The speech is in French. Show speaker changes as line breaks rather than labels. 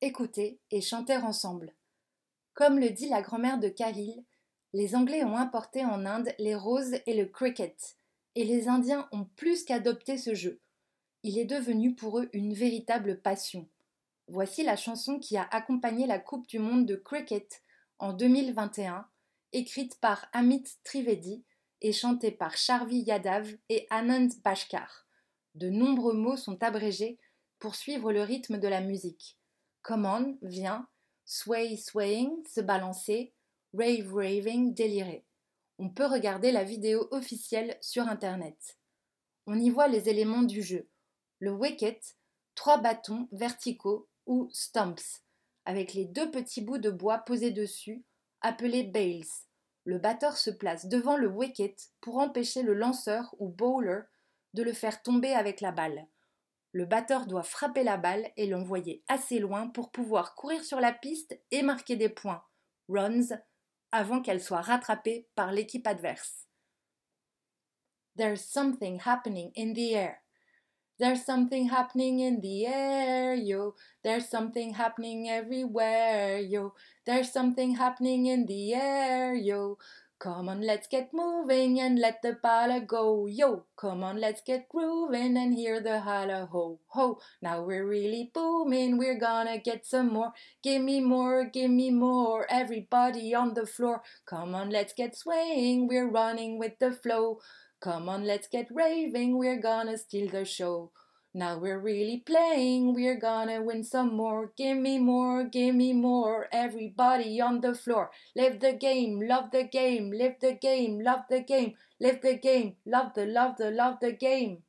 écoutaient et chantèrent ensemble. Comme le dit la grand-mère de Khalil, les Anglais ont importé en Inde les roses et le cricket, et les Indiens ont plus qu'adopté ce jeu. Il est devenu pour eux une véritable passion. Voici la chanson qui a accompagné la Coupe du monde de cricket en 2021, écrite par Amit Trivedi et chantée par Charvi Yadav et Anand Bashkar. De nombreux mots sont abrégés pour suivre le rythme de la musique. Come on, viens, sway, swaying, se balancer, rave, raving, délirer. On peut regarder la vidéo officielle sur Internet. On y voit les éléments du jeu. Le wicket, 3 bâtons verticaux ou stumps, avec les 2 petits bouts de bois posés dessus, appelés bails. Le batteur se place devant le wicket pour empêcher le lanceur ou bowler de le faire tomber avec la balle. Le batteur doit frapper la balle et l'envoyer assez loin pour pouvoir courir sur la piste et marquer des points, runs, avant qu'elle soit rattrapée par l'équipe adverse. There's something happening in the air. There's something happening in the air, yo. There's something happening everywhere, yo. There's something happening in the air, yo. Come on, let's get moving and let the ball go, yo. Come on, let's get grooving and hear the holla, ho, ho. Now we're really booming, we're gonna get some more. Give me more, everybody on the floor. Come on, let's get swaying, we're running with the flow. Come on, let's get raving, we're gonna steal the show. Now we're really playing, we're gonna win some more. Give me more, everybody on the floor. Live the game, love the game, live the game, love the game, live the game, love the game.